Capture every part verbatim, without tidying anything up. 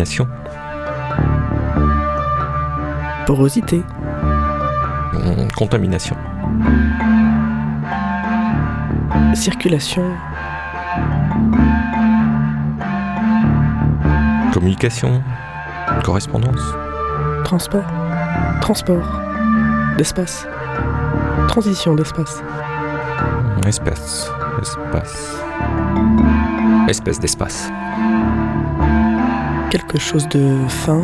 Contamination. Porosité. Mmh, contamination. Circulation. Communication. Correspondance. Transport. Transport. D'espace. Transition d'espace. Espèce. Espace. Espèce d'espace. Quelque chose de fin.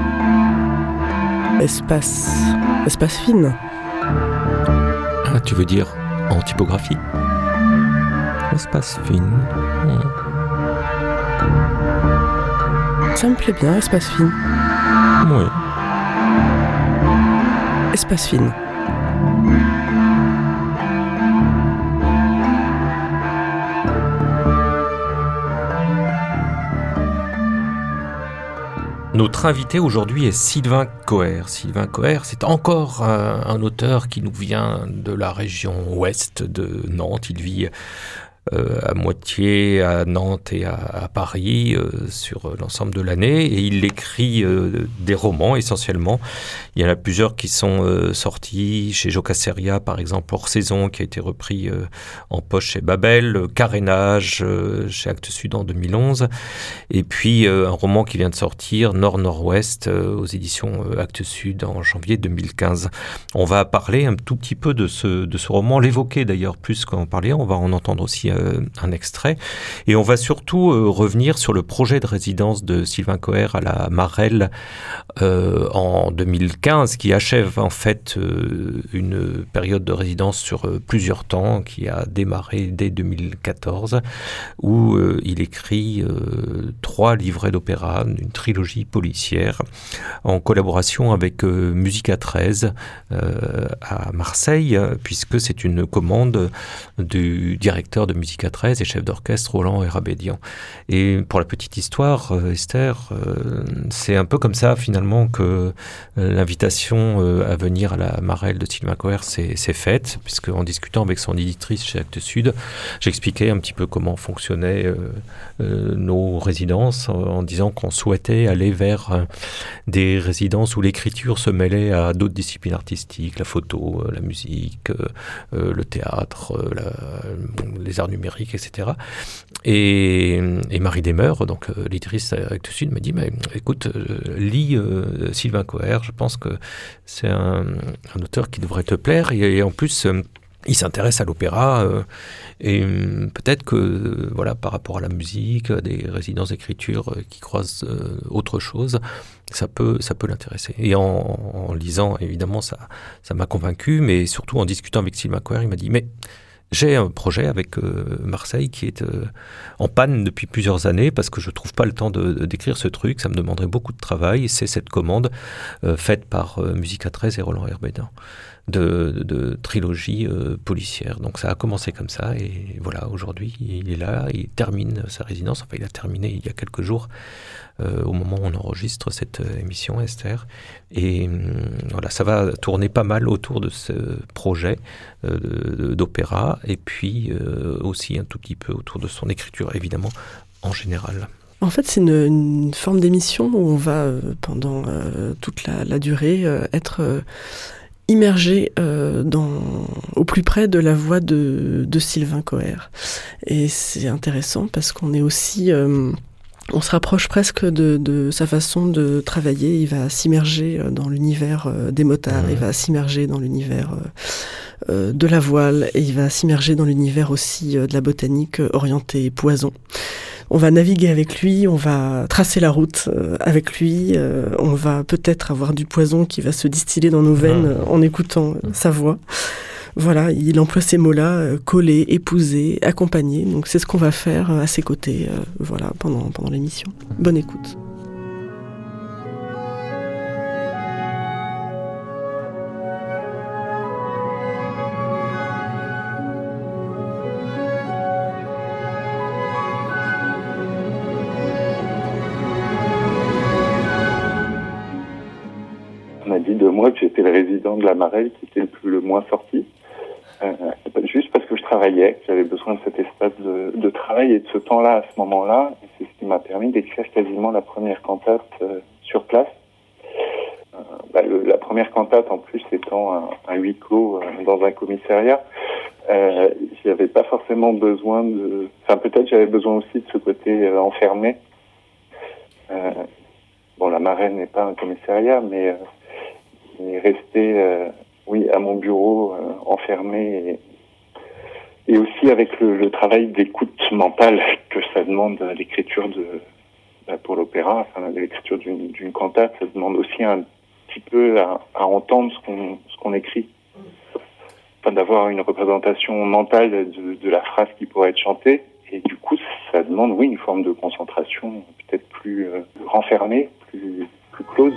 Espace. Espace fine. Ah, tu veux dire en typographie? Espace fine. Hmm. Ça me plaît bien, espace fine. Oui. Espace fine. Notre invité aujourd'hui est Sylvain Coher. Sylvain Coher, c'est encore un, un auteur qui nous vient de la région ouest de Nantes. Il vit euh, à moitié à Nantes et à, à Paris euh, sur l'ensemble de l'année. Et il écrit euh, des romans essentiellement. Il y en a plusieurs qui sont euh, sortis chez Jocasseria, par exemple, Hors Saison, qui a été repris euh, en poche chez Babel, Carénage euh, chez Actes Sud en deux mille onze. Et puis euh, un roman qui vient de sortir, Nord-Nord-Ouest, euh, aux éditions euh, Actes Sud en janvier deux mille quinze. On va parler un tout petit peu de ce, de ce roman, l'évoquer d'ailleurs plus qu'en parler. On va en entendre aussi euh, un extrait. Et on va surtout euh, revenir sur le projet de résidence de Sylvain Coher à la Marelle euh, en deux mille quinze, qui achève en fait euh, une période de résidence sur euh, plusieurs temps, qui a démarré dès deux mille quatorze, où euh, il écrit euh, trois livrets d'opéra, une trilogie policière, en collaboration avec euh, Musica treize euh, à Marseille, puisque c'est une commande du directeur de Musica treize et chef d'orchestre Roland Erabédian. Et pour la petite histoire, euh, Esther, euh, c'est un peu comme ça finalement que euh, l'invitation euh, à venir à la Marelle de Sylvain Coher s'est, s'est faite, puisque en discutant avec son éditrice chez Actes Sud, j'expliquais un petit peu comment fonctionnaient euh, euh, nos résidences, en, en disant qu'on souhaitait aller vers euh, des résidences où l'écriture se mêlait à d'autres disciplines artistiques, la photo, euh, la musique, euh, euh, le théâtre, euh, la, bon, les arts numériques, et cetera. Et, et Marie Desmeurs, donc euh, l'éditrice Actes Sud, m'a dit mais, écoute, euh, lis euh, Sylvain Coher, je pense que c'est un, un auteur qui devrait te plaire, et, et en plus euh, il s'intéresse à l'opéra, euh, et euh, peut-être que euh, voilà, par rapport à la musique, à des résidences d'écriture euh, qui croisent euh, autre chose, ça peut, ça peut l'intéresser. Et en, en lisant, évidemment, ça, ça m'a convaincu, mais surtout en discutant avec Sylvain Coher, il m'a dit mais j'ai un projet avec euh, Marseille qui est euh, en panne depuis plusieurs années parce que je ne trouve pas le temps de, de, d'écrire ce truc, ça me demanderait beaucoup de travail. C'est cette commande euh, faite par euh, Musica treize et Roland Erabédian de, de, de trilogie euh, policière. Donc ça a commencé comme ça et voilà, aujourd'hui il est là, il termine sa résidence, enfin il a terminé il y a quelques jours euh, au moment où on enregistre cette euh, émission, Esther. Et euh, voilà, ça va tourner pas mal autour de ce projet euh, de, d'opéra et puis euh, aussi un tout petit peu autour de son écriture, évidemment, en général. En fait, c'est une, une forme d'émission où on va, euh, pendant euh, toute la, la durée, euh, être euh, immergé euh, dans, au plus près de la voix de, de Sylvain Coher. Et c'est intéressant parce qu'on est aussi... Euh, on se rapproche presque de, de sa façon de travailler. Il va s'immerger dans l'univers euh, des motards, mmh. il va s'immerger dans l'univers euh, euh, de la voile, et il va s'immerger dans l'univers aussi euh, de la botanique euh, orientée poison. On va naviguer avec lui, on va tracer la route euh, avec lui, euh, on va peut-être avoir du poison qui va se distiller dans nos veines euh, en écoutant euh, sa voix. Voilà, il emploie ces mots-là, euh, coller, épouser, accompagner. Donc c'est ce qu'on va faire euh, à ses côtés, euh, voilà, pendant, pendant l'émission. Bonne écoute. On m'a dit de moi que j'étais le résident de la Marelle qui était le, plus, le moins sorti. Euh, juste parce que je travaillais, que j'avais besoin de cet espace de, de travail et de ce temps-là à ce moment-là. Et c'est ce qui m'a permis d'écrire quasiment la première cantate euh, sur place. Euh, bah, le, la première cantate, en plus, étant un, un huis clos euh, dans un commissariat, euh, j'avais pas forcément besoin de... Enfin, peut-être j'avais besoin aussi de ce côté euh, enfermé. Euh, bon, la Marelle n'est pas un commissariat, mais, euh, mais rester, euh, oui, à mon bureau, euh, enfermé, et, et aussi avec le, le travail d'écoute mentale que ça demande l'écriture de, bah, pour l'opéra, enfin, l'écriture d'une, d'une cantate, ça demande aussi un petit peu à, à entendre ce qu'on, ce qu'on écrit. Enfin, d'avoir une représentation mentale de, de la phrase qui pourrait être chantée. Et du coup, ça demande, oui, une forme de concentration peut-être plus euh, renfermée, plus, plus close.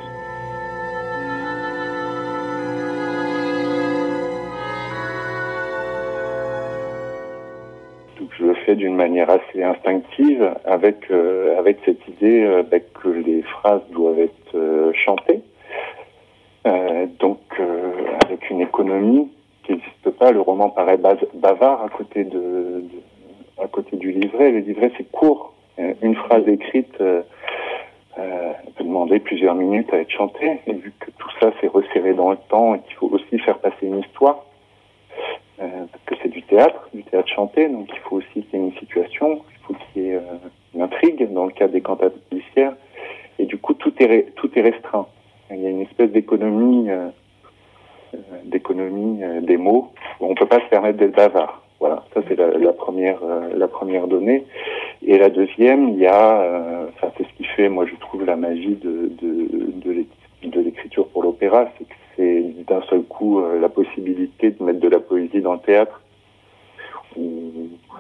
Donc, je le fais d'une manière assez instinctive, avec euh, avec cette idée euh, bah, que les phrases doivent être euh, chantées. Euh, donc, euh, avec une économie qui n'existe pas. Le roman paraît bavard à côté de, de à côté du livret. Le livret, c'est court. Une phrase écrite euh, euh, peut demander plusieurs minutes à être chantée. Et vu que tout ça, c'est resserré dans le temps et qu'il faut aussi faire passer une histoire, euh, parce que c'est du théâtre, du théâtre chanté, donc il faut aussi qu'il y ait une situation, il faut qu'il y ait euh, une intrigue dans le cas des cantates policières. Et du coup, tout est, tout est restreint. Il y a une espèce d'économie, euh, euh, d'économie euh, des mots. On ne peut pas se permettre d'être bavard. Voilà, ça c'est la, la première, euh, la première donnée. Et la deuxième, il y a, euh, enfin c'est ce qui fait, moi je trouve la magie de de, de, de l'écriture pour l'opéra, c'est que c'est d'un seul coup euh, la possibilité de mettre de la poésie dans le théâtre, ou,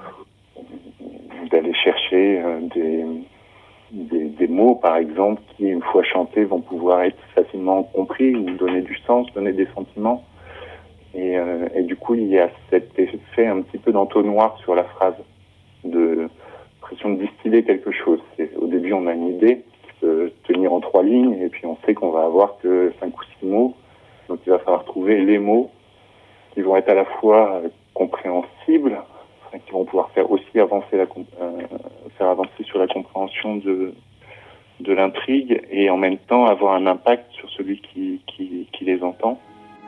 ou d'aller chercher euh, des Des, des mots, par exemple, qui, une fois chantés, vont pouvoir être facilement compris ou donner du sens, donner des sentiments. Et, euh, et du coup, il y a cet effet un petit peu d'entonnoir sur la phrase, de pression de distiller quelque chose. C'est, au début, on a une idée qui peut tenir en trois lignes, et puis on sait qu'on va avoir que cinq ou six mots. Donc, il va falloir trouver les mots qui vont être à la fois compréhensibles, qui vont pouvoir faire aussi avancer la euh, faire avancer sur la compréhension de de l'intrigue et en même temps avoir un impact sur celui qui qui, qui les entend.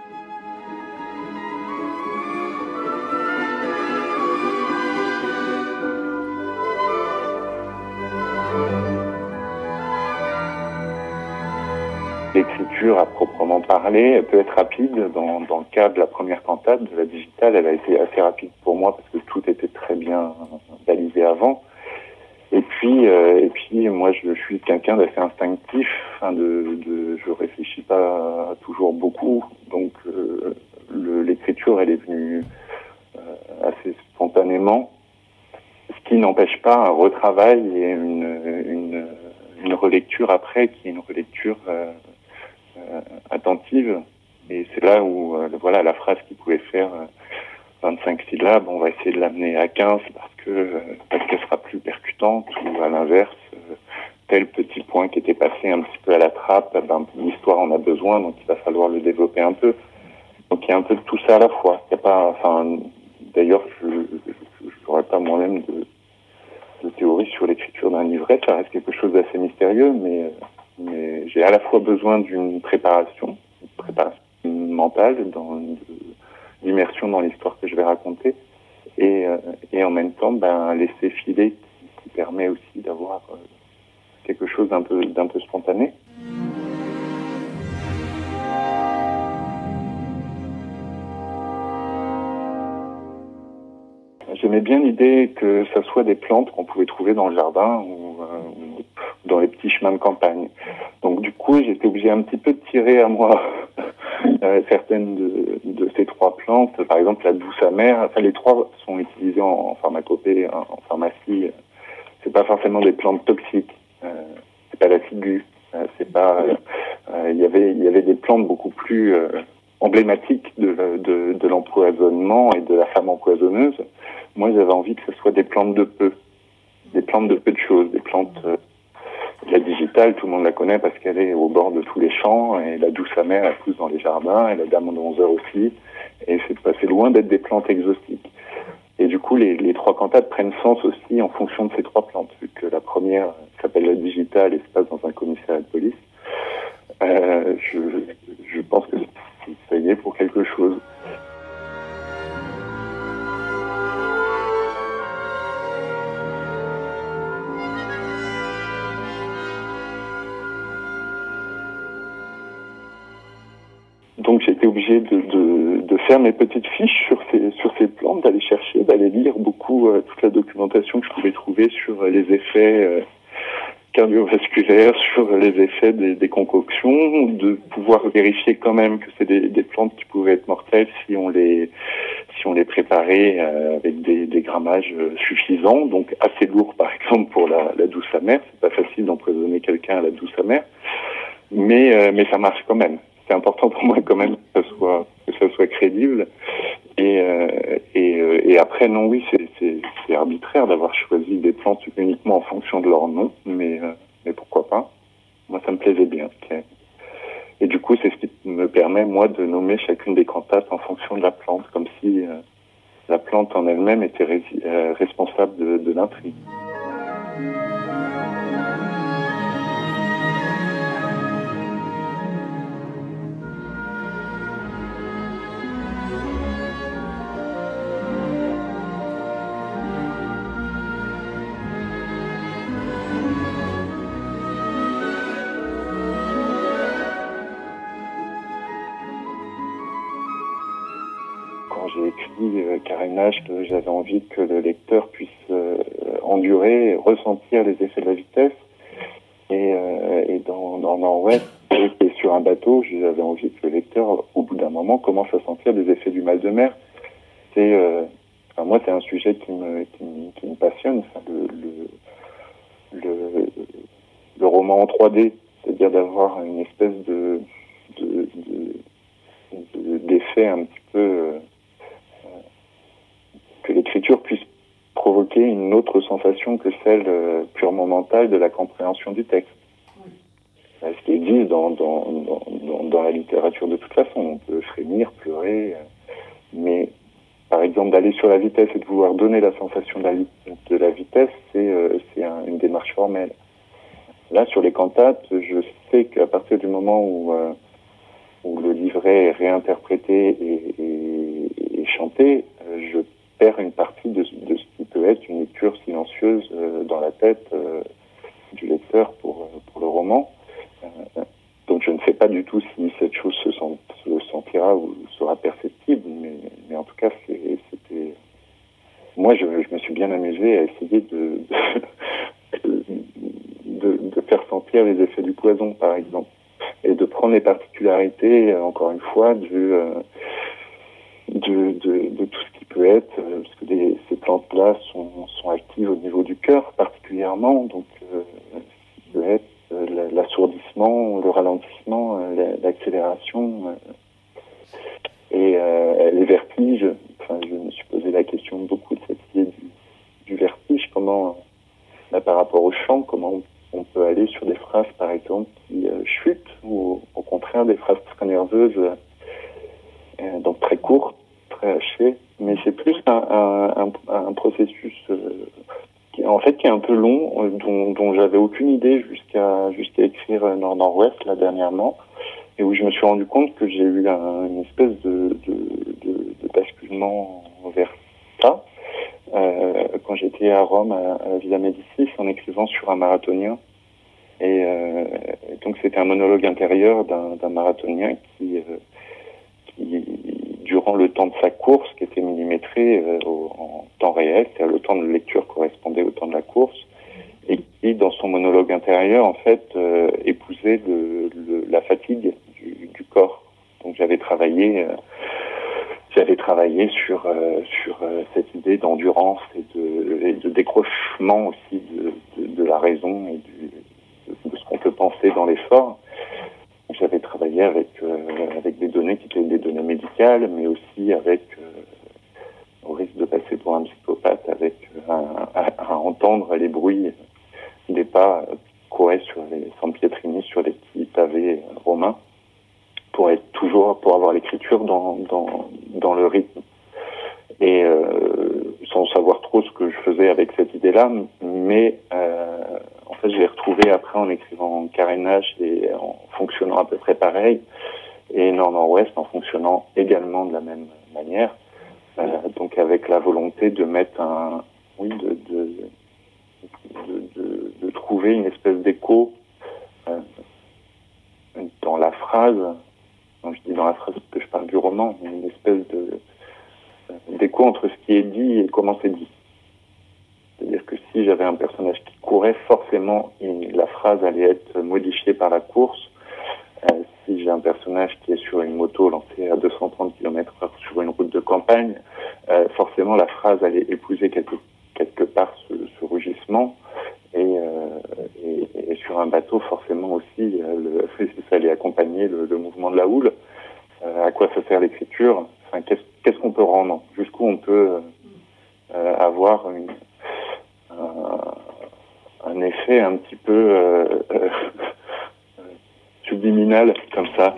L'écriture à proprement parler, elle peut être rapide. Dans, dans le cas de la première cantate, de la digitale, elle a été assez rapide pour moi parce que tout était très bien balisé avant. Et puis, euh, et puis, moi, je, je suis quelqu'un d'assez instinctif. Enfin, de, de, je réfléchis pas toujours beaucoup, donc euh, le, l'écriture, elle est venue euh, assez spontanément. Ce qui n'empêche pas un retravail et une, une, une relecture après, qui est une relecture euh, Euh, attentive, et c'est là où euh, voilà, la phrase qui pouvait faire euh, vingt-cinq syllabes, on va essayer de l'amener à quinze parce que euh, parce qu'elle sera plus percutante, ou à l'inverse euh, tel petit point qui était passé un petit peu à la trappe, ben, l'histoire en a besoin, donc il va falloir le développer un peu. Donc il y a un peu de tout ça à la fois. Il y a pas, enfin, d'ailleurs je n'aurais pas moi-même de, de théorie sur l'écriture d'un livret, ça reste quelque chose d'assez mystérieux, mais euh, mais j'ai à la fois besoin d'une préparation, une préparation mentale, dans, de, d'immersion dans l'histoire que je vais raconter, et, euh, et en même temps, ben, laisser filer qui, qui permet aussi d'avoir euh, quelque chose d'un peu, d'un peu spontané. J'aimais bien l'idée que ça soit des plantes qu'on pouvait trouver dans le jardin ou, euh, ou dans les petits chemins de campagne. Donc du coup, j'étais obligé un petit peu de tirer à moi euh, certaines de, de ces trois plantes. Par exemple, la douce amère. Enfin, les trois sont utilisées en, en pharmacopée, en, en pharmacie. C'est pas forcément des plantes toxiques. Euh, c'est pas la ciguë. Euh, c'est pas. Il euh, y avait, il y avait des plantes beaucoup plus euh, emblématiques de, de, de l'empoisonnement et de la femme empoisonneuse. Moi, j'avais envie que ce soit des plantes de peu, des plantes de peu de choses, des plantes. Euh, la digitale, tout le monde la connaît parce qu'elle est au bord de tous les champs, et la douce amère, elle pousse dans les jardins, et la dame de onze heures aussi, et c'est, c'est loin d'être des plantes exotiques. Et du coup, les, les trois cantates prennent sens aussi en fonction de ces trois plantes, vu que la première s'appelle la digitale et se passe dans un commissariat de police. Euh, je, je pense que ça y est pour quelque chose. Donc j'ai été obligé de, de, de faire mes petites fiches sur ces, sur ces plantes, d'aller chercher, d'aller lire beaucoup euh, toute la documentation que je pouvais trouver sur euh, les effets euh, cardiovasculaires, sur les effets des, des concoctions, de pouvoir vérifier quand même que c'est des, des plantes qui pouvaient être mortelles si on les si on les préparait euh, avec des, des grammages euh, suffisants, donc assez lourds par exemple pour la, la douce amère. C'est pas facile d'empoisonner quelqu'un à la douce amère, mais euh, mais ça marche quand même. C'est important pour moi quand même que ça soit que ça soit crédible. Et euh, et, euh, et après non oui c'est, c'est c'est arbitraire d'avoir choisi des plantes uniquement en fonction de leur nom, mais euh, mais pourquoi pas. Moi ça me plaisait bien. Okay. Et du coup c'est ce qui me permet moi de nommer chacune des cantates en fonction de la plante, comme si euh, la plante en elle-même était rési- euh, responsable de, de l'intrigue. Quand j'ai écrit euh, Carénage, que j'avais envie que le lecteur puisse euh, endurer, ressentir les effets de la vitesse. Et, euh, et dans, dans Nord-Ouest, et sur un bateau, j'avais envie que le lecteur, au bout d'un moment, commence à sentir des effets du mal de mer. C'est, euh, enfin, moi, c'est un sujet qui me, qui me, qui me passionne, enfin, le, le, le, le roman en trois D, c'est-à-dire d'avoir une espèce de, de, de, de d'effet un petit peu... Euh, que l'écriture puisse provoquer une autre sensation que celle euh, purement mentale de la compréhension du texte. Oui. Ce qui existe dans, dans, dans, dans, dans la littérature de toute façon. On peut frémir, pleurer, euh, mais par exemple d'aller sur la vitesse et de vouloir donner la sensation de la, de la vitesse, c'est, euh, c'est un, une démarche formelle. Là, sur les cantates, je sais qu'à partir du moment où, euh, où le livret est réinterprété et, et, et chanté, euh, je perds une partie de, de ce qui peut être une lecture silencieuse euh, dans la tête euh, du lecteur pour, pour le roman. Euh, donc je ne sais pas du tout si cette chose se, sent, se sentira ou sera perceptible, mais, mais en tout cas, c'est, c'était... Moi, je, je me suis bien amusé à essayer de, de, de, de faire sentir les effets du poison, par exemple, et de prendre les particularités, encore une fois, du... Euh, De, de, de tout ce qui peut être, euh, parce que les, ces plantes-là sont, sont actives au niveau du cœur particulièrement, donc euh, ce qui peut être euh, l'assourdissement, le ralentissement, euh, l'accélération euh, et euh, les vertiges. Enfin, je me suis posé la question beaucoup de cette idée du, du vertige, comment, là, par rapport au chant, comment on, on peut aller sur des phrases, par exemple, qui euh, chutent, ou au contraire des phrases très nerveuses, euh, donc très courtes, très hachées, mais c'est plus un, un, un, un processus euh, qui, en fait, qui est un peu long, euh, dont, dont j'avais aucune idée jusqu'à jusqu'à écrire Nord-Nord-Ouest là dernièrement, et où je me suis rendu compte que j'ai eu un, une espèce de, de, de, de basculement vers ça euh, quand j'étais à Rome à, à la Villa Médicis en écrivant sur un marathonien. Et euh, donc c'était un monologue intérieur d'un, d'un marathonien qui, euh, qui, durant le temps de sa course, qui était millimétré euh, au, en temps réel, c'est-à-dire le temps de lecture correspondait au temps de la course, et qui, dans son monologue intérieur, en fait, euh, épousait le, le, la fatigue du, du corps. Donc j'avais travaillé, euh, j'avais travaillé sur euh, sur euh, cette idée d'endurance et de, et de décrochement aussi de, de, de la raison et du de ce qu'on peut penser dans l'effort. J'avais travaillé avec euh, avec des données qui étaient des données médicales, mais aussi avec, euh, au risque de passer pour un psychopathe, avec euh, à, à, à entendre les bruits des pas courir sur les San Pietrini, sur les petits pavés romains, pour être toujours, pour avoir l'écriture dans dans dans le rythme. Et euh, sans là, mais euh, en fait, je l'ai retrouvé après en écrivant en carénage et en fonctionnant à peu près pareil, et Nord-Nord-Ouest en fonctionnant également de la même manière, euh, donc avec la volonté de mettre un, oui, de, de, de, de, de trouver une espèce d'écho euh, dans la phrase. Donc je dis dans la phrase parce que je parle du roman, une espèce de d'écho entre ce qui est dit et comment c'est dit. C'est-à-dire que si j'avais un personnage qui courait, forcément, il, la phrase allait être modifiée par la course. Euh, si j'ai un personnage qui est sur une moto lancée à deux cent trente kilomètres heure sur une route de campagne, euh, forcément, la phrase allait épouser quelque, quelque part ce, ce rugissement. Et, euh, et, et sur un bateau, forcément aussi, euh, le, ça allait accompagner le, le mouvement de la houle. Euh, à quoi ça sert l'écriture? Enfin, qu'est-ce, qu'est-ce qu'on peut rendre? Jusqu'où on peut euh, avoir une, un, un effet un petit peu euh, euh, subliminal comme ça?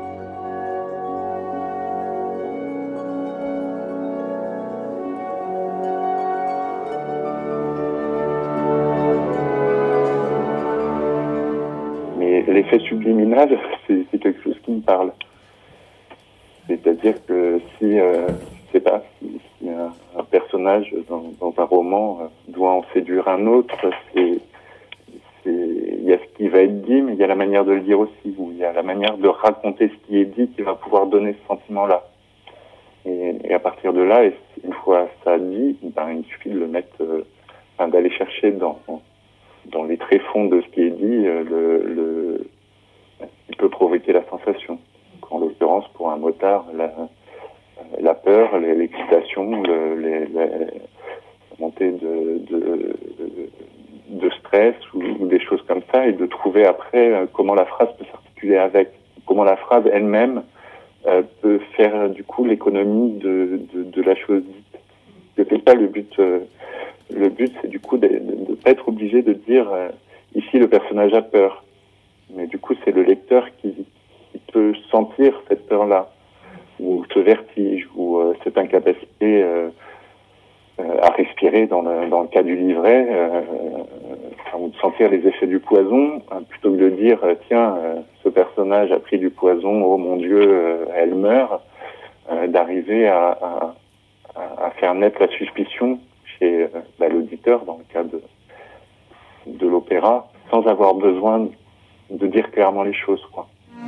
Mais l'effet subliminal, c'est, c'est quelque chose qui me parle. C'est-à-dire que si, euh, je sais pas, si, si un, un personnage dans, dans un roman euh, doit en séduire un autre, c'est, c'est, il y a ce qui va être dit, mais il y a la manière de le dire aussi, ou il y a la manière de raconter ce qui est dit qui va pouvoir donner ce sentiment-là. Et, et à partir de là, et une fois ça dit, ben, il suffit de le mettre, euh, enfin, d'aller chercher dans, dans les tréfonds de ce qui est dit, euh, le, le, il peut provoquer la sensation. En l'occurrence, pour un motard, la, la peur, l'excitation, le, les, les, la montée de, de, de stress ou, ou des choses comme ça, et de trouver après comment la phrase peut s'articuler avec, comment la phrase elle-même euh, peut faire du coup l'économie de, de, de la chose dite. Ce n'est pas le but. Euh, le but, c'est du coup de ne pas être obligé de dire euh, ici le personnage a peur, mais du coup c'est le lecteur qui qui peut sentir cette peur-là, ou ce vertige, ou euh, cette incapacité euh, euh, à respirer dans le, dans le cas du livret, euh, euh, ou de sentir les effets du poison, hein, plutôt que de dire euh, tiens, euh, ce personnage a pris du poison, oh mon Dieu, euh, elle meurt, euh, d'arriver à, à, à faire naître la suspicion chez euh, bah, l'auditeur, dans le cas de, de l'opéra, sans avoir besoin de dire clairement les choses, quoi.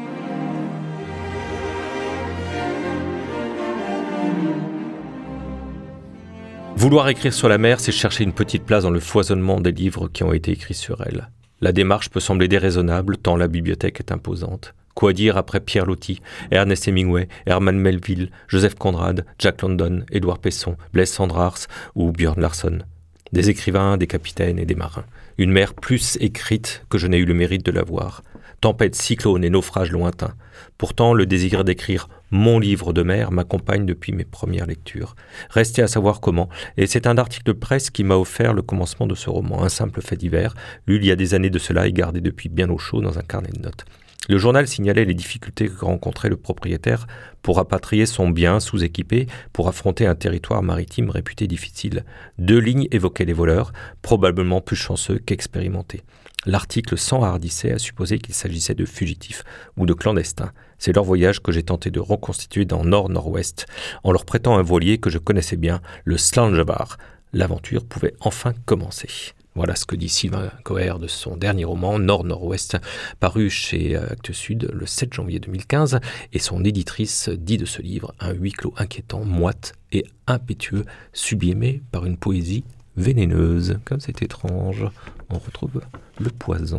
Vouloir écrire sur la mer, c'est chercher une petite place dans le foisonnement des livres qui ont été écrits sur elle. La démarche peut sembler déraisonnable, tant la bibliothèque est imposante. Quoi dire après Pierre Loti, Ernest Hemingway, Herman Melville, Joseph Conrad, Jack London, Édouard Pesson, Blaise Cendrars ou Björn Larsson? Des écrivains, des capitaines et des marins. Une mer plus écrite que je n'ai eu le mérite de la voir. Tempêtes, cyclones et naufrages lointains. Pourtant, le désir d'écrire mon livre de mer m'accompagne depuis mes premières lectures. Restait à savoir comment, et c'est un article de presse qui m'a offert le commencement de ce roman, un simple fait divers, lu il y a des années de cela et gardé depuis bien au chaud dans un carnet de notes. Le journal signalait les difficultés que rencontrait le propriétaire pour rapatrier son bien sous-équipé pour affronter un territoire maritime réputé difficile. Deux lignes évoquaient les voleurs, probablement plus chanceux qu'expérimentés. L'article s'enhardissait à supposer qu'il s'agissait de fugitifs ou de clandestins. C'est leur voyage que j'ai tenté de reconstituer dans Nord-Nord-Ouest, en leur prêtant un voilier que je connaissais bien, le Slangebar. L'aventure pouvait enfin commencer. Voilà ce que dit Sylvain Coher de son dernier roman, Nord-Nord-Ouest, paru chez Actes Sud le sept janvier deux mille quinze, et son éditrice dit de ce livre un huis clos inquiétant, moite et impétueux, sublimé par une poésie vénéneuse. Comme c'est étrange, on retrouve le poison.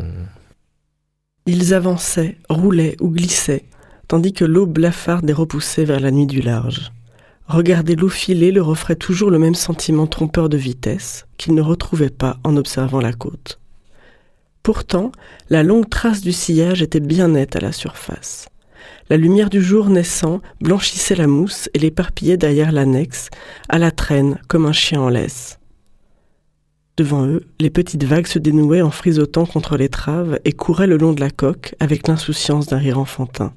Ils avançaient, roulaient ou glissaient, tandis que l'eau blafarde les repoussait vers la nuit du large. Regarder l'eau filer leur offrait toujours le même sentiment trompeur de vitesse qu'ils ne retrouvaient pas en observant la côte. Pourtant, la longue trace du sillage était bien nette à la surface. La lumière du jour naissant blanchissait la mousse et l'éparpillait derrière l'annexe, à la traîne comme un chien en laisse. Devant eux, les petites vagues se dénouaient en frisotant contre l'étrave et couraient le long de la coque avec l'insouciance d'un rire enfantin.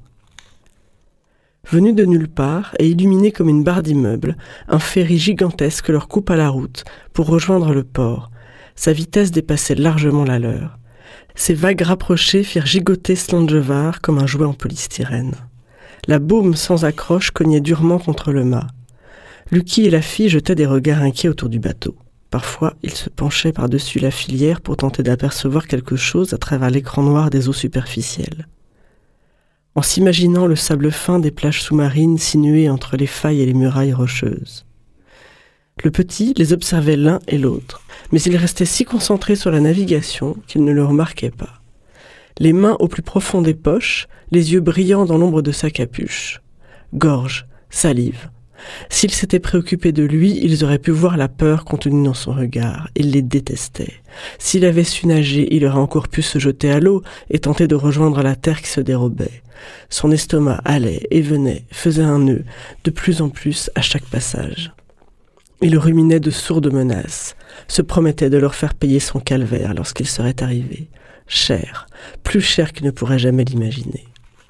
Venu de nulle part et illuminé comme une barre d'immeuble, un ferry gigantesque leur coupa la route pour rejoindre le port. Sa vitesse dépassait largement la leur. Ses vagues rapprochées firent gigoter Slanjevar comme un jouet en polystyrène. La baume sans accroche cognait durement contre le mât. Lucky et la fille jetaient des regards inquiets autour du bateau. Parfois, ils se penchaient par-dessus la filière pour tenter d'apercevoir quelque chose à travers l'écran noir des eaux superficielles. En s'imaginant le sable fin des plages sous-marines sinuées entre les failles et les murailles rocheuses. Le petit les observait l'un et l'autre, mais il restait si concentré sur la navigation qu'il ne le remarquait pas. Les mains au plus profond des poches, les yeux brillants dans l'ombre de sa capuche. Gorge, salive. S'ils s'étaient préoccupés de lui, ils auraient pu voir la peur contenue dans son regard. Il les détestait. S'il avait su nager, il aurait encore pu se jeter à l'eau et tenter de rejoindre la terre qui se dérobait. Son estomac allait et venait, faisait un nœud, de plus en plus à chaque passage. Il ruminait de sourdes menaces, se promettait de leur faire payer son calvaire lorsqu'il serait arrivé. Cher, plus cher qu'il ne pourrait jamais l'imaginer.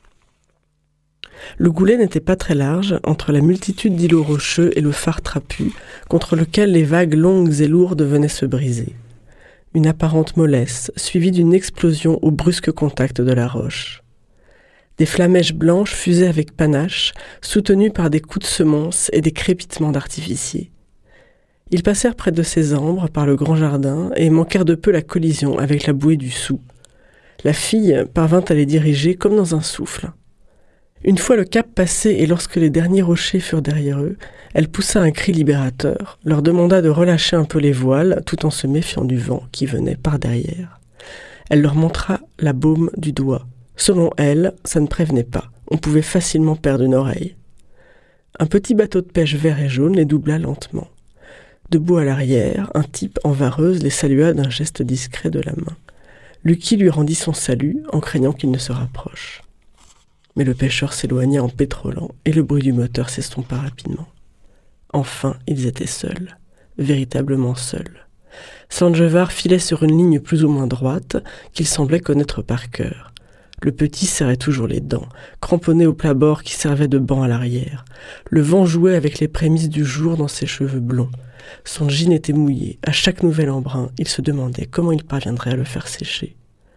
Le goulet n'était pas très large, entre la multitude d'îlots rocheux et le phare trapu, contre lequel les vagues longues et lourdes venaient se briser. Une apparente mollesse, suivie d'une explosion au brusque contact de la roche. Des flamèches blanches fusaient avec panache, soutenues par des coups de semonce et des crépitements d'artificiers. Ils passèrent près de ces ambres par le grand jardin et manquèrent de peu la collision avec la bouée du Sou. La fille parvint à les diriger comme dans un souffle. Une fois le cap passé et lorsque les derniers rochers furent derrière eux, elle poussa un cri libérateur, leur demanda de relâcher un peu les voiles tout en se méfiant du vent qui venait par derrière. Elle leur montra la baume du doigt. Selon elle, ça ne prévenait pas. On pouvait facilement perdre une oreille. Un petit bateau de pêche vert et jaune les doubla lentement. Debout à l'arrière, un type en vareuse les salua d'un geste discret de la main. Lucky lui rendit son salut en craignant qu'il ne se rapproche. Mais le pêcheur s'éloigna en pétrolant et le bruit du moteur s'estompa rapidement. Enfin, ils étaient seuls, véritablement seuls. Slanjevar filait sur une ligne plus ou moins droite qu'il semblait connaître par cœur. Le petit serrait toujours les dents, cramponné au plat-bord qui servait de banc à l'arrière. Le vent jouait avec les prémices du jour dans ses cheveux blonds. Son jean était mouillé. À chaque nouvel embrun, il se demandait comment il parviendrait à le faire sécher.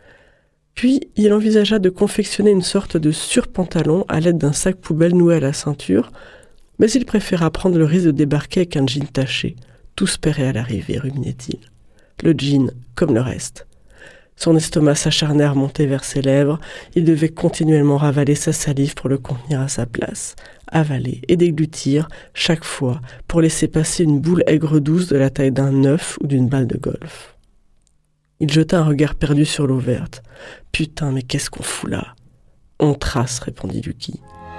Puis, il envisagea de confectionner une sorte de surpantalon à l'aide d'un sac poubelle noué à la ceinture, mais il préféra prendre le risque de débarquer avec un jean taché. Tout se paierait à l'arrivée, ruminait-il. Le jean, comme le reste. Son estomac s'acharnait à remonter vers ses lèvres. Il devait continuellement ravaler sa salive pour le contenir à sa place. Avaler et déglutir chaque fois pour laisser passer une boule aigre-douce de la taille d'un œuf ou d'une balle de golf. Il jeta un regard perdu sur l'eau verte. « Putain, mais qu'est-ce qu'on fout là ?»« On trace, répondit Lucky.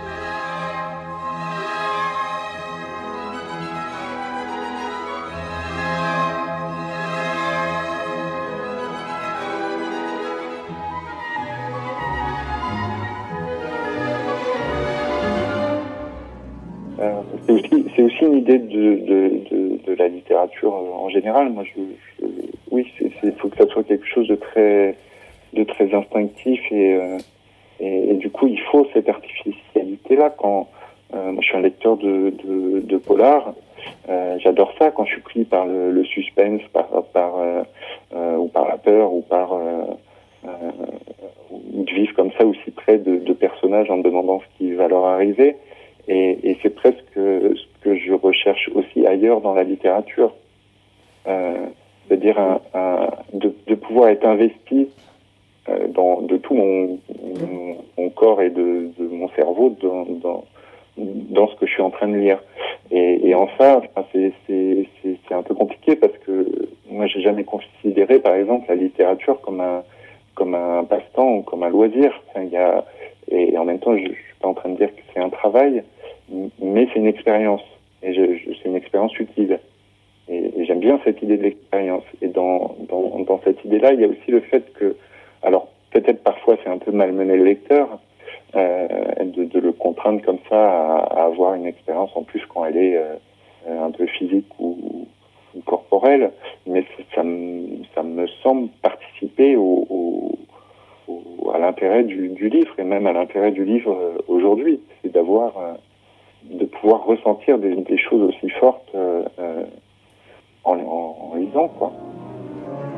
C'est aussi, c'est aussi une idée de, de, de, de la littérature en général. Moi, je, je oui, c'est, c'est, faut que ça soit quelque chose de très, de très instinctif et, euh, et, et du coup, il faut cette artificialité-là. Quand euh, moi, je suis un lecteur de, de, de polar, euh, j'adore ça quand je suis pris par le, le suspense, par, par euh, euh, ou par la peur, ou par euh, euh, ou de vivre comme ça aussi près de, de personnages en me demandant ce qui va leur arriver. Et, et c'est presque ce que je recherche aussi ailleurs dans la littérature, euh, c'est-à-dire un, un, de, de pouvoir être investi euh, dans, de tout mon, mon, mon corps et de, de mon cerveau dans, dans, dans ce que je suis en train de lire. Et, et en ça, enfin, c'est, c'est, c'est, c'est un peu compliqué parce que moi, j'ai jamais considéré, par exemple, la littérature comme un, comme un passe-temps ou comme un loisir. Enfin, il y a, et en même temps, je, je suis pas en train de dire que c'est un travail, mais c'est une expérience. Et je, je, c'est une expérience utile. Et, et j'aime bien cette idée de l'expérience. Et dans, dans, dans cette idée-là, il y a aussi le fait que, alors peut-être parfois c'est un peu malmener le lecteur, euh, de, de le contraindre comme ça à, à avoir une expérience en plus quand elle est euh, un peu physique ou, ou corporelle, mais ça me, ça me semble participer au, au, au, à l'intérêt du, du livre, et même à l'intérêt du livre aujourd'hui, c'est d'avoir, euh, de pouvoir ressentir des, des choses aussi fortes euh, euh, en, en, en lisant, quoi.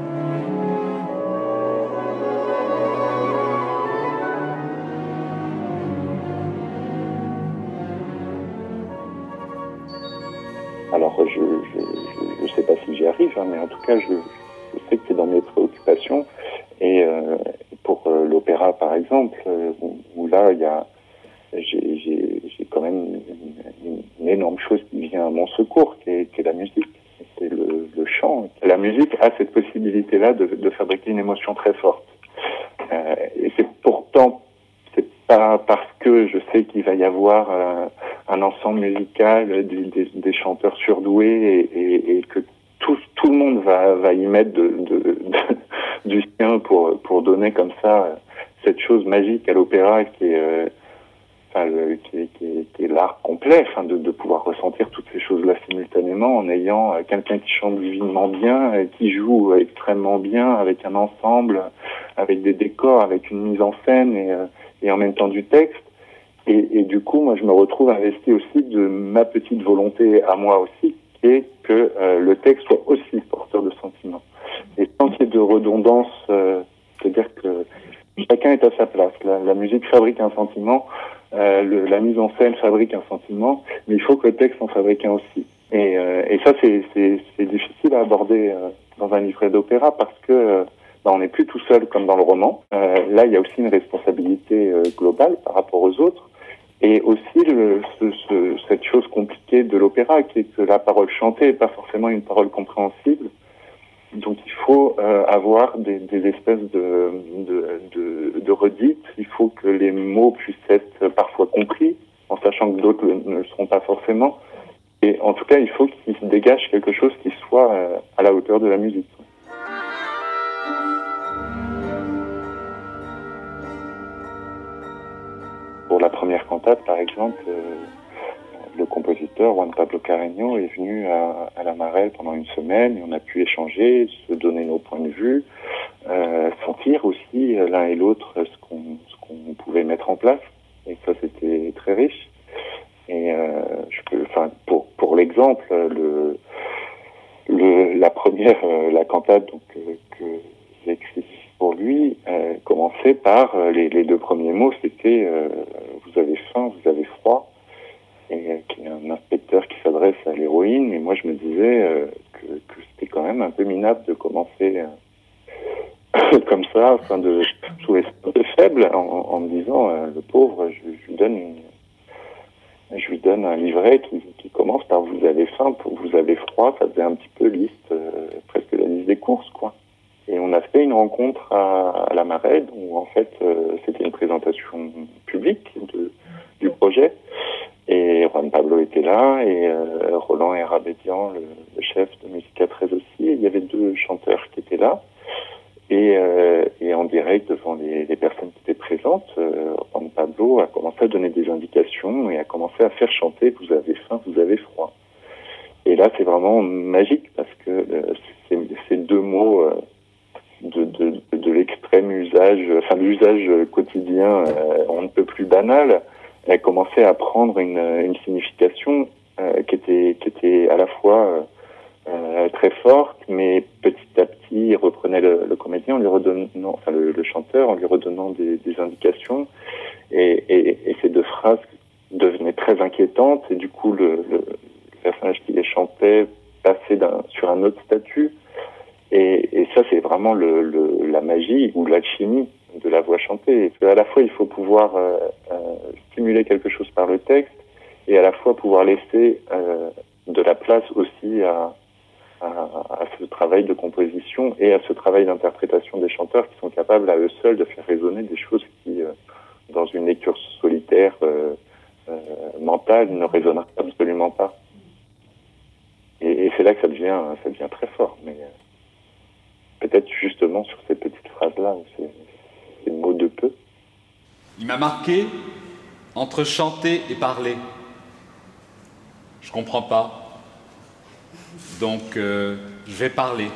Alors, je ne sais pas si j'y arrive, hein, mais en tout cas, je, je sais que c'est dans mes préoccupations. Et euh, pour euh, l'opéra, par exemple, euh, où, où là, il y a, j'ai, j'ai, j'ai quand même une, une, une énorme chose qui vient à mon secours, qui est, qui est la musique, c'est le, le chant. La musique a cette possibilité-là de, de fabriquer une émotion très forte. Euh, et c'est pourtant, c'est pas parce que je sais qu'il va y avoir euh, un ensemble musical, des, des, des chanteurs surdoués et, et, et que tout, tout le monde va, va y mettre de, de, de, du sien pour, pour donner comme ça cette chose magique à l'opéra qui est, euh, enfin, le, qui est, qui est, qui est l'art complet, enfin, de, de pouvoir ressentir toutes ces choses-là simultanément en ayant euh, quelqu'un qui chante divinement bien, euh, qui joue euh, extrêmement bien, avec un ensemble, avec des décors, avec une mise en scène et, euh, et en même temps du texte. Et, et du coup, moi, je me retrouve investi aussi de ma petite volonté à moi aussi, qui est que euh, le texte soit aussi porteur de sentiments. Et sans qu'il y ait de redondance, euh, c'est-à-dire que chacun est à sa place. La, la musique fabrique un sentiment, euh, le, la mise en scène fabrique un sentiment, mais il faut que le texte en fabrique un aussi. Et, euh, et ça, c'est, c'est, c'est difficile à aborder euh, dans un livret d'opéra parce que euh, ben, on n'est plus tout seul comme dans le roman. Euh, là, il y a aussi une responsabilité euh, globale par rapport aux autres. Et aussi le, ce, ce, cette chose compliquée de l'opéra, qui est que la parole chantée n'est pas forcément une parole compréhensible. Donc il faut euh, avoir des, des espèces de, de, de, de redites. Il faut que les mots puissent être parfois compris, en sachant que d'autres ne le seront pas forcément. Et en tout cas, il faut qu'il se dégage quelque chose qui soit euh, à la hauteur de la musique. Pour la première cantate, par exemple, euh, le compositeur, Juan Pablo Carreño, est venu à, à la Marelle pendant une semaine et on a pu échanger, se donner nos points de vue, euh, sentir aussi euh, l'un et l'autre ce qu'on, ce qu'on pouvait mettre en place. Et ça, c'était très riche. Et euh, je peux, enfin, pour pour l'exemple, le, le la première, euh, la cantate donc euh, que j'ai écrite pour lui, euh, commençait par euh, les, les deux premiers mots, c'était euh, vous avez faim, vous avez froid. Et euh, qui est un inspecteur qui s'adresse à l'héroïne. Et moi, je me disais euh, que, que c'était quand même un peu minable de commencer euh, comme ça, afin de trouver ça un peu faible, en, en me disant euh, le pauvre, je, je lui donne une, je lui donne un livret qui, qui commence par vous avez faim, vous avez froid. Ça faisait un petit peu liste, euh, presque la liste des courses, quoi. Et on a fait une rencontre à, à la Marelle où en fait euh, c'était une présentation publique de, du projet. Et Juan Pablo était là, et euh, Roland Herabédian, le, le chef de Musica treize aussi. Et il y avait deux chanteurs qui étaient là. Et, euh, et en direct, devant les, les personnes qui étaient présentes, euh, Juan Pablo a commencé à donner des indications et a commencé à faire chanter « Vous avez faim, vous avez froid ». Et là, c'est vraiment magique parce que euh, c'est, c'est deux mots euh, de, de, de l'extrême usage, enfin de l'usage quotidien, euh, on ne peut plus banal. Elle commençait à prendre une, une signification euh, qui était qui était à la fois euh, très forte, mais petit à petit, il reprenait le, le comédien en lui redonnant, enfin le, le chanteur, en lui redonnant des, des indications, et, et, et ces deux phrases devenaient très inquiétantes, et du coup le, le, le personnage qui les chantait passait d'un, sur un autre statut, et, et ça c'est vraiment le, le, la magie ou l'alchimie de la voix chantée. Et à la fois, il faut pouvoir euh, euh, stimuler quelque chose par le texte et à la fois pouvoir laisser euh, de la place aussi à, à, à ce travail de composition et à ce travail d'interprétation des chanteurs qui sont capables à eux seuls de faire résonner des choses qui, euh, dans une lecture solitaire euh, euh, mentale, ne résonneraient absolument pas. Et, et c'est là que ça devient, ça devient très fort. Mais euh, peut-être justement sur ces petites phrases-là où c'est des mots de peu. Il m'a marqué entre chanter et parler. Je comprends pas. Donc, euh, je vais parler.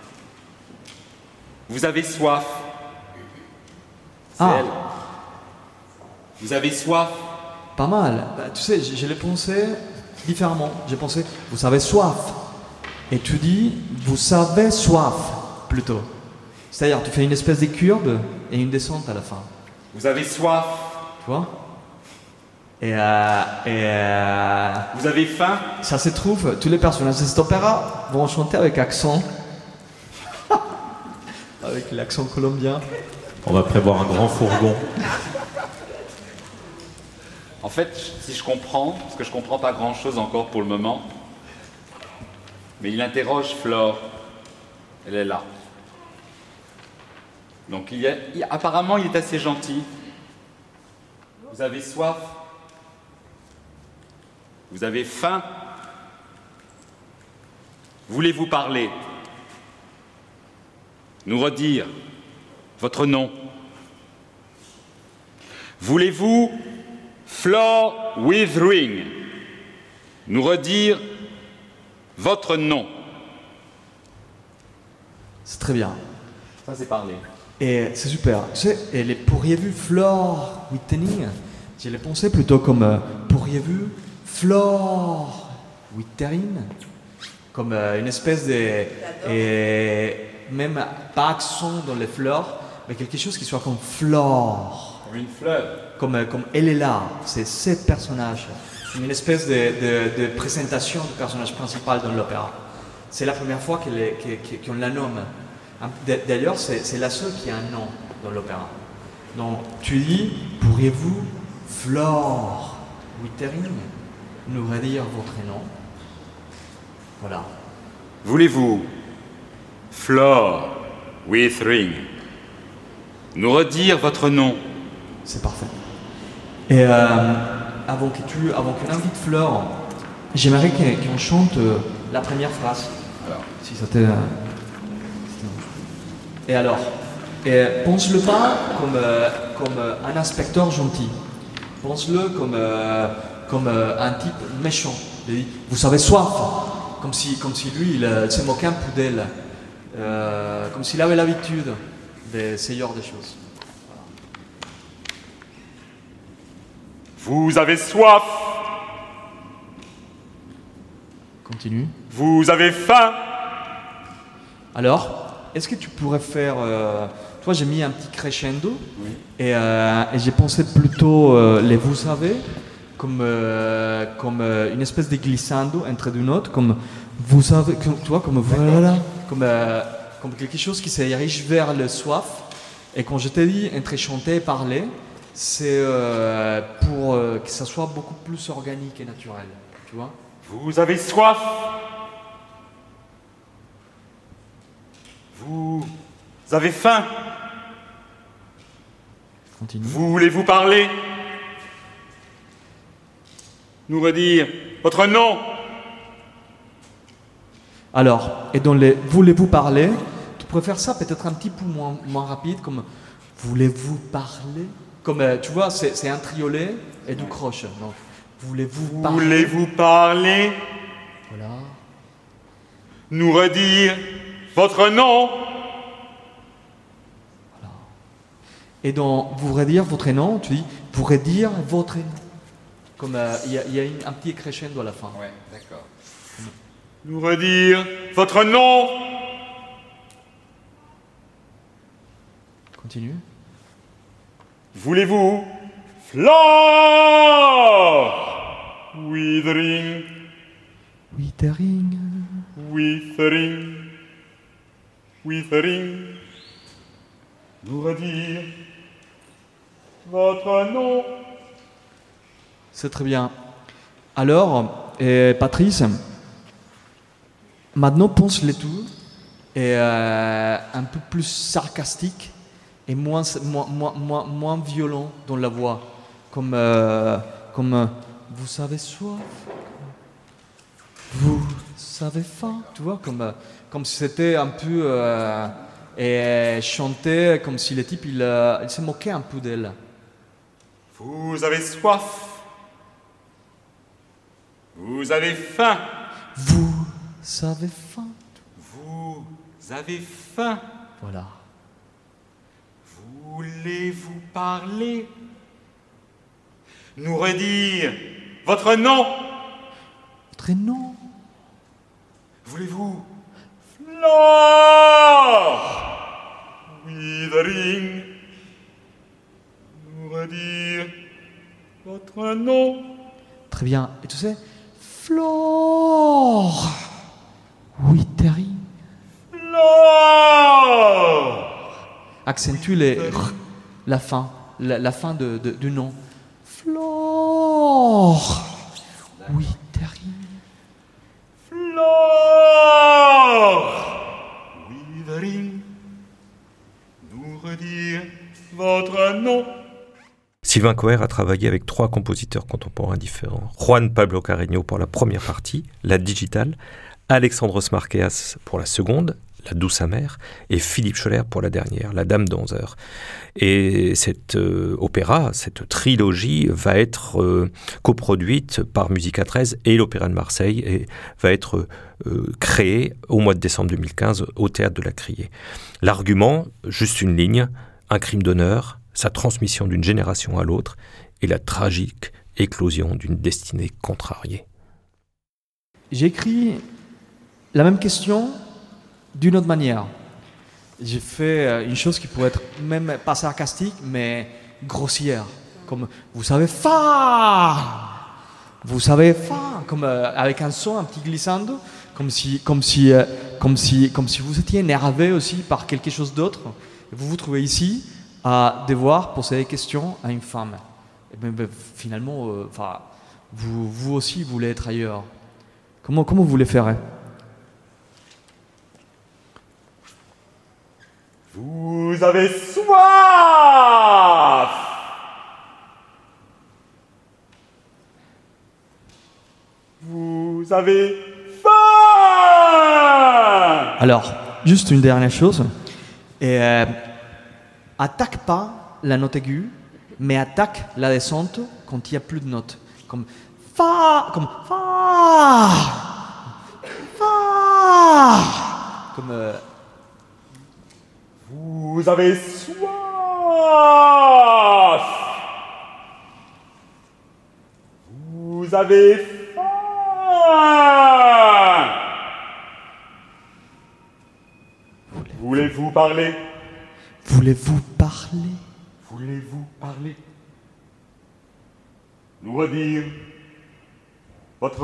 Vous avez soif. C'est Ah. elle. Vous avez soif. Pas mal. Bah, tu sais, je, je l'ai pensé différemment. J'ai pensé, vous avez soif. Et tu dis, vous savez soif, plutôt. C'est-à-dire, tu fais une espèce de courbe et une descente à la fin. Vous avez soif. Tu vois ? Et, euh, et euh, Vous avez faim? ça se trouve, tous les personnages de cet opéra vont chanter avec accent. Avec l'accent colombien. On va prévoir un grand fourgon. En fait, si je comprends, parce que je comprends pas grand-chose encore pour le moment, mais il interroge Flore. Elle est là. Donc il y a, il- apparemment, il est assez gentil. Vous avez soif? Vous avez faim? Voulez-vous parler? Nous redire votre nom? Voulez-vous, Flore Withering, nous redire votre nom? C'est très bien. Ça, c'est parler. Et c'est super. Tu sais, et les pourriez-vous Flore Withering, je l'ai pensé plutôt comme euh, pourriez-vous Flore Withering, comme euh, une espèce de. Et même pas accent dans les fleurs, mais quelque chose qui soit comme Flore. Comme une fleur. Comme, euh, comme elle est là, c'est ce personnage. Une espèce de, de, de présentation du personnage principal dans l'opéra. C'est la première fois qu'elle est- que- que- qu'on la nomme. Hein, d- D'ailleurs, c'est c'est la seule qui a un nom dans l'opéra. Donc, tu dis, pourriez-vous, Flore Withering, nous redire votre nom? Voilà. Voulez-vous, Flore Withering, nous redire votre nom? C'est parfait. Et euh, avant que tu, avant qu'on invite Flore, j'aimerais qu'on qu'on chante euh, la première phrase. Alors. Si ça t'est. euh, Et alors, et pense-le pas comme, euh, comme euh, un inspecteur gentil. Pense-le comme, euh, comme euh, un type méchant. Il dit, vous savez, soif. Comme si, comme si lui, il euh, se moquait un peu d'elle. Euh, comme s'il avait l'habitude des seigneurs des choses. Vous avez soif? Continue. Vous avez faim? Alors, est-ce que tu pourrais faire... Euh, toi, j'ai mis un petit crescendo. Et, euh, et j'ai pensé plutôt euh, les vous savez, comme, euh, comme euh, une espèce de glissando entre deux notes, comme vous savez, comme, tu vois, comme voilà, comme, euh, comme quelque chose qui se dirige vers le soif. Et quand je t'ai dit entre chanter et parler, c'est euh, pour euh, que ça soit beaucoup plus organique et naturel. Tu vois? Vous avez soif? Vous avez faim? Continue. Voulez-vous parler? Nous redire votre nom? Alors, et dans les voulez-vous parler, tu préfères ça peut-être un petit peu moins, moins rapide, comme voulez-vous parler? Comme euh, tu vois, c'est c'est un triolet et du croche. Donc, voulez-vous parler? Voulez-vous parler? Voilà. Nous redire votre nom? Et dans vous redire votre nom, tu dis vous redire votre nom. Comme euh, il y a, il y a une- un petit crescendo à la fin. Ouais, d'accord. Nous redire votre nom? Continue. Voulez-vous, Flore Withering, Withering. Withering, Withering, nous redire votre nom? C'est très bien. Alors, euh, Patrice, maintenant pense le tout et euh, un peu plus sarcastique et moins, moins, moins, moins, moins violent dans la voix, comme, euh, comme euh, vous savez soif, vous savez faim, tu vois, comme, euh, comme si c'était un peu euh, et chanter comme si le type il, euh, il se moquait un peu d'elle. Vous avez soif? Vous avez faim? Vous savez faim. Vous avez faim? Voilà. Voulez-vous parler? Nous redire votre nom? Votre nom. Voulez-vous, Flore Withering, nous redire votre nom? bien. Et tu sais, Flore. Oui, Terry. Flore. Accentue les r, la fin, la, la fin de, de, du nom. Flore. Oui, Terry. Flore. Oui, Terry. Nous redire votre nom. Sylvain Coher a travaillé avec trois compositeurs contemporains différents. Juan Pablo Carreño pour la première partie, la digitale, Alexandros Marqueas pour la seconde, la douce amère, et Philippe Schoeller pour la dernière, la Dame d'Onze. Et cet euh, opéra, cette trilogie va être euh, coproduite par Musica treize et l'Opéra de Marseille et va être euh, créée au mois de décembre deux mille quinze au Théâtre de la Criée. L'argument, juste une ligne, un crime d'honneur, sa transmission d'une génération à l'autre et la tragique éclosion d'une destinée contrariée. J'ai écrit la même question d'une autre manière. J'ai fait une chose qui pourrait être même pas sarcastique, mais grossière. Comme, vous savez, fa. Vous savez, fa. Comme euh, avec un son, un petit glissando, comme si, comme si, euh, comme si, comme si vous étiez énervé aussi par quelque chose d'autre. Et vous vous trouvez ici à devoir poser des questions à une femme. Et bien, ben, finalement, euh, vous, vous aussi voulez être ailleurs. Comment, comment vous les ferez? Vous avez soif. Vous avez faim. Alors, juste une dernière chose. Et, euh, attaque pas la note aiguë, mais attaque la descente quand il n'y a plus de notes. Comme fa, comme fa, fa, comme euh, Vous avez soif. Vous avez faim. Voulez-vous parler? voulez-vous parler? Voulez-vous parler? Nous redire votre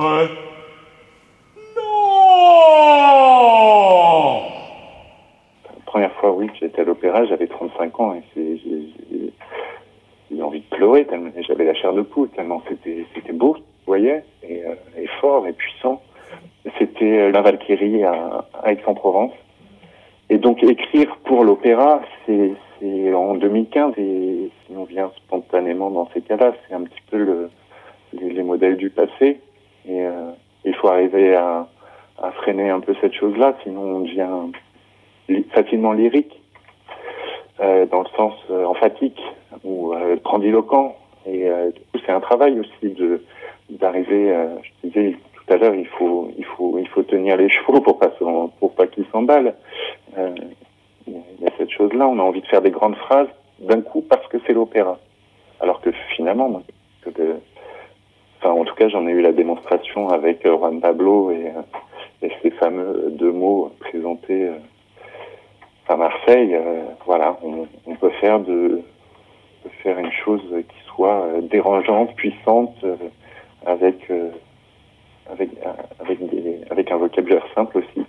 nom. La première fois, oui, que j'étais à l'opéra, j'avais trente-cinq ans et c'est, j'ai, j'ai, j'ai eu envie de pleurer tellement j'avais la chair de poule, tellement c'était, c'était beau, vous voyez, et, euh, et fort et puissant. C'était La Valkyrie à, à Aix-en-Provence. Et donc écrire pour l'opéra, c'est, c'est en deux mille quinze et si on vient spontanément dans ces cas-là, c'est un petit peu le, les, les modèles du passé. Et euh, il faut arriver à, à freiner un peu cette chose-là, sinon on devient li- facilement lyrique, euh, dans le sens euh, emphatique ou euh, grandiloquent. Et euh, du coup, c'est un travail aussi de d'arriver. Euh, je disais tout à l'heure, il faut il faut il faut tenir les chevaux pour pas s'en- pour pas qu'ils s'emballent. Euh, il y a cette chose-là, on a envie de faire des grandes phrases d'un coup parce que c'est l'opéra. Alors que finalement, moi, que de, enfin, en tout cas, j'en ai eu la démonstration avec euh, Juan Pablo et, euh, et ces fameux deux mots présentés euh, à Marseille. Euh, voilà, on, on peut faire de, on peut faire une chose qui soit euh, dérangeante, puissante, euh, avec euh, avec euh, avec des, avec un vocabulaire simple aussi.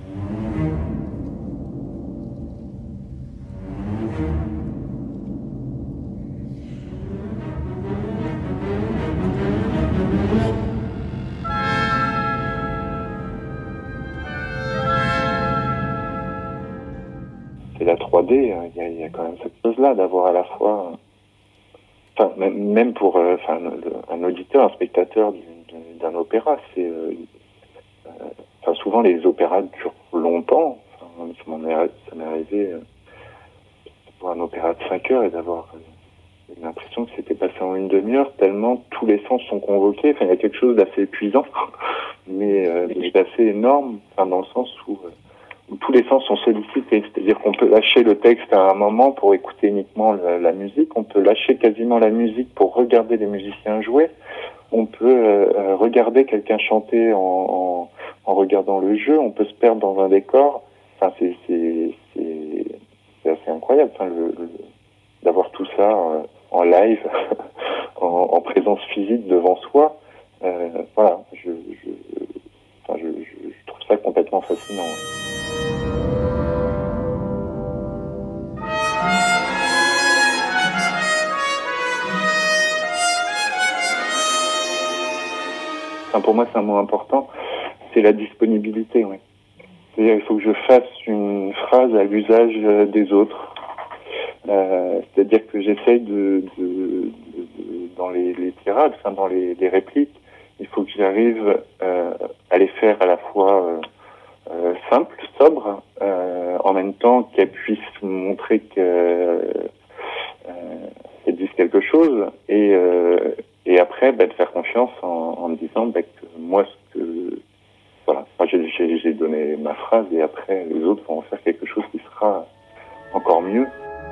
C'est la trois D, il y a, il y a quand même cette chose-là d'avoir à la fois, enfin même, même pour euh, enfin, le, un auditeur, un spectateur du, d'un opéra, c'est, euh, euh, enfin souvent les opéras durent longtemps. Enfin, ça, m'en est, ça m'est arrivé euh, pour un opéra de cinq heures et d'avoir euh, l'impression que c'était passé en une demi-heure tellement tous les sens sont convoqués. Enfin, il y a quelque chose d'assez épuisant, mais, euh, mais d'assez énorme, enfin, dans le sens où euh, où tous les sens sont sollicités, c'est-à-dire qu'on peut lâcher le texte à un moment pour écouter uniquement la, la musique, on peut lâcher quasiment la musique pour regarder les musiciens jouer, on peut euh, regarder quelqu'un chanter en, en, en regardant le jeu, on peut se perdre dans un décor, enfin c'est, c'est, c'est, c'est assez incroyable, enfin, le, le, d'avoir tout ça euh, en live, en, en présence physique devant soi, Euh, voilà, je, je, enfin, je, je, je trouve ça complètement fascinant. Enfin, pour moi, c'est un mot important, c'est la disponibilité, oui. C'est-à-dire qu'il faut que je fasse une phrase à l'usage des autres. Euh, c'est-à-dire que j'essaye de, de, de, de dans les, les tirades, enfin dans les, les répliques, il faut que j'arrive euh, à les faire à la fois euh, euh, simples, sobres, euh, en même temps qu'elles puissent montrer qu'elles euh, disent quelque chose, et, euh, et après bah, de faire confiance en, en me disant bah, que moi, ce que voilà, moi, j'ai, j'ai, j'ai donné ma phrase, et après les autres vont en faire quelque chose qui sera encore mieux.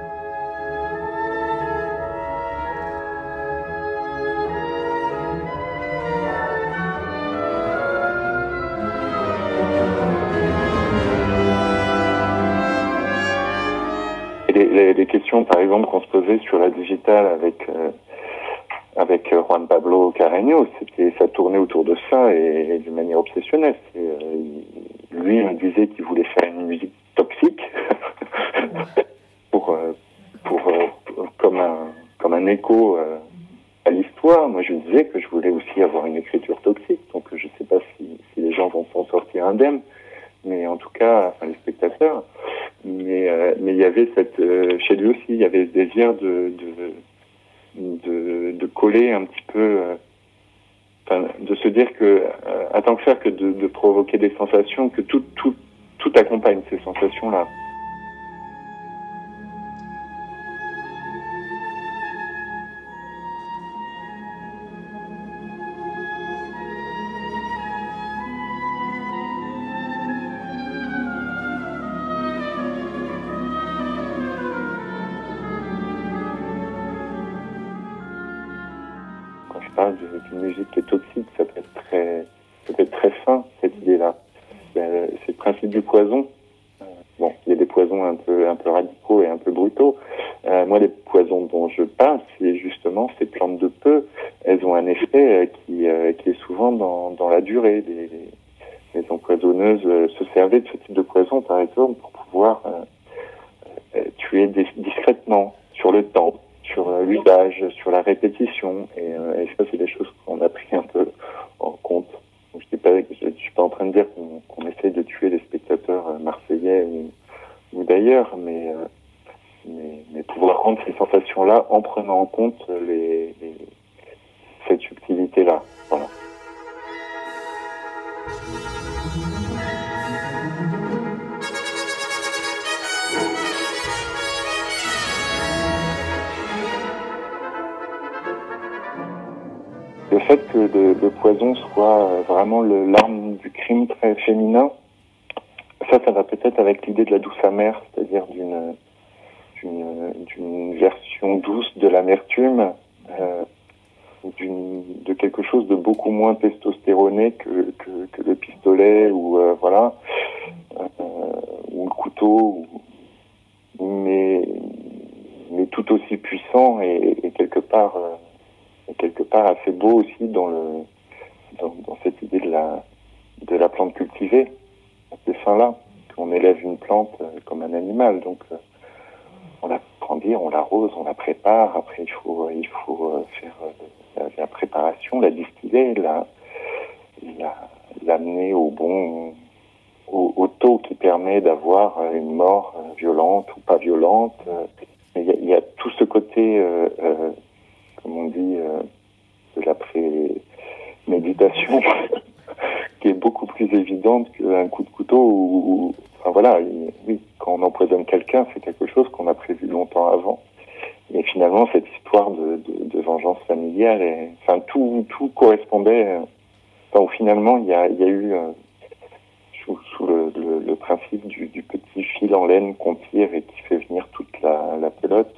Les, les, les questions, par exemple, qu'on se posait sur la digitale avec euh, avec Juan Pablo Carreño, c'était, ça tournait autour de ça et, et d'une manière obsessionnelle. Et, euh, il, lui, il me disait qu'il voulait faire une musique toxique pour, euh, pour, euh, pour comme un comme un écho euh, à l'histoire. Moi, je disais que je voulais aussi avoir une écriture toxique. Donc, je ne sais pas si, si les gens vont s'en sortir indemnes, mais en tout cas, enfin, les spectateurs. Mais euh, mais il y avait cette euh, chez lui aussi, il y avait ce désir de de de, de coller un petit peu, euh, enfin, de se dire que euh, à tant que faire que de, de provoquer des sensations, que tout tout tout accompagne ces sensations-là. D'une musique qui est toxique, ça peut être très, ça peut être très fin, cette idée-là. Euh, c'est le principe du poison. Euh, bon, il y a des poisons un peu, un peu radicaux et un peu brutaux. Euh, moi, les poisons dont je parle, c'est justement ces plantes de peu. Elles ont un effet euh, qui, euh, qui est souvent dans, dans la durée. Les, les empoisonneuses euh, se servaient de ce type de poison, par exemple, pour pouvoir euh, euh, tuer dis- discrètement, sur le temps, sur euh, l'usage, sur la répétition, et, euh, et ça, c'est des choses qu'on a pris un peu en compte. Donc, je ne pas, je, je suis pas en train de dire qu'on, qu'on essaye de tuer les spectateurs euh, marseillais ou, ou d'ailleurs, mais, euh, mais, mais pouvoir rendre ces sensations-là en prenant en compte les, les, cette subtilité-là. Voilà. Le fait que le, le poison soit vraiment le, l'arme du crime très féminin, ça, ça va peut-être avec l'idée de la douce amère, c'est-à-dire d'une, d'une, d'une version douce de l'amertume, euh, d'une, de quelque chose de beaucoup moins testostéroné que, que, que le pistolet ou euh, voilà, euh, ou le couteau, ou, mais, mais tout aussi puissant et, et quelque part. Euh, quelque part assez beau aussi dans le dans, dans cette idée de la de la plante cultivée, à ces fins-là, qu'on élève une plante euh, comme un animal, donc euh, on la grandir, on l'arrose, on la prépare, après il faut il faut euh, faire euh, la, la préparation, la distiller, la, la l'amener au bon au, au taux qui permet d'avoir une mort euh, violente ou pas violente. Euh, mais il y a, il y a tout ce côté euh, euh, comme on dit, euh, de la préméditation, qui est beaucoup plus évidente qu'un coup de couteau. Ou, ou, enfin voilà, oui, quand on empoisonne quelqu'un, c'est quelque chose qu'on a prévu longtemps avant. Et finalement, cette histoire de, de, de vengeance familiale, et, enfin tout, tout correspondait. Enfin, où finalement, il y a, il y a eu euh, sous, sous le, le, le principe du, du petit fil en laine qu'on tire et qui fait venir toute la, la pelote.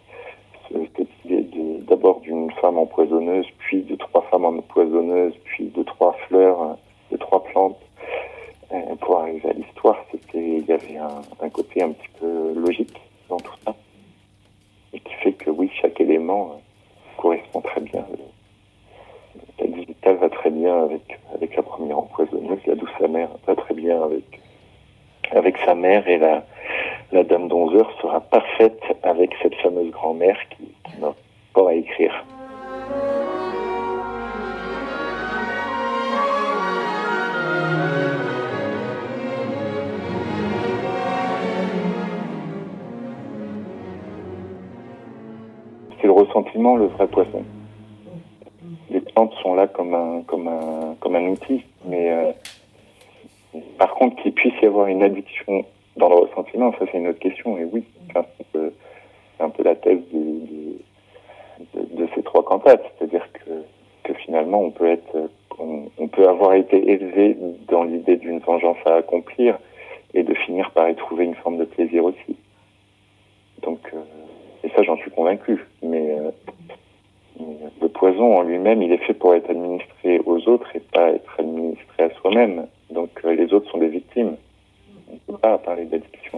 Cette idée de, d'abord d'une femme empoisonneuse, puis de trois femmes empoisonneuses, puis de trois fleurs, de trois plantes, et pour arriver à l'histoire, c'était, il y avait un, un côté un petit peu logique dans tout ça, et qui fait que oui, chaque élément correspond très bien. La digitale va très bien. bien avec, avec la première empoisonneuse, la douce amère, pas très bien avec, avec sa mère, et la, la dame d'onze heures sera parfaite avec cette fameuse grand-mère qui, qui n'a pas à écrire. C'est le ressentiment, le vrai poisson. Les plantes sont là comme un, comme un, comme un outil, mais euh, par contre, qu'il puisse y avoir une addiction dans le ressentiment, ça c'est une autre question, et oui, enfin, c'est, euh, c'est un peu la thèse de, de, de, de ces trois cantates, c'est-à-dire que, que finalement on peut être, on, on peut avoir été élevé dans l'idée d'une vengeance à accomplir, et de finir par y trouver une forme de plaisir aussi. Donc, euh, et ça j'en suis convaincu, mais... Euh, le poison en lui-même, il est fait pour être administré aux autres et pas être administré à soi-même. Donc euh, les autres sont des victimes. On ne peut pas parler d'addiction.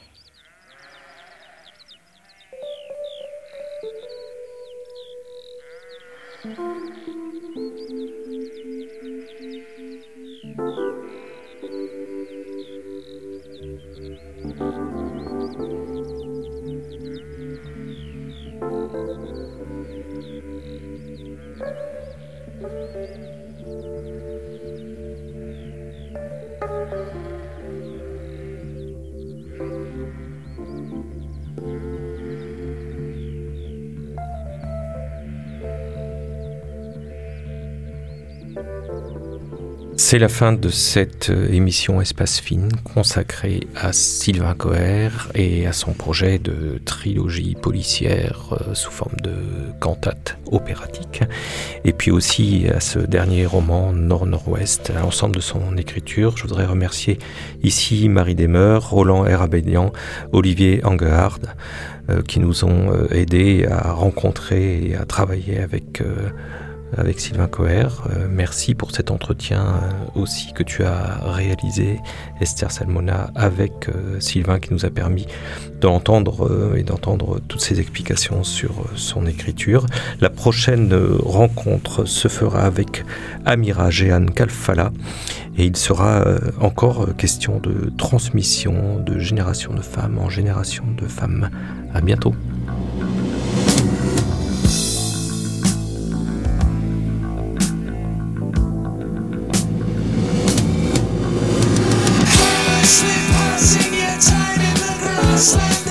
C'est la fin de cette émission Espace Film consacrée à Sylvain Coër et à son projet de trilogie policière euh, sous forme de cantate opératique, et puis aussi à ce dernier roman Nord-Nord-Ouest, à l'ensemble de son écriture. Je voudrais remercier ici Marie Desmeurs, Roland Herabédian, Olivier Angehard, euh, qui nous ont euh, aidés à rencontrer et à travailler avec euh, avec Sylvain Coër. Euh, merci pour cet entretien euh, aussi que tu as réalisé, Esther Salmona, avec euh, Sylvain, qui nous a permis de l'entendre euh, et d'entendre toutes ses explications sur euh, son écriture. La prochaine euh, rencontre se fera avec Amira Jehan Kalfala, et il sera euh, encore question de transmission de génération de femmes en génération de femmes. À bientôt. Passing your time in the grassland.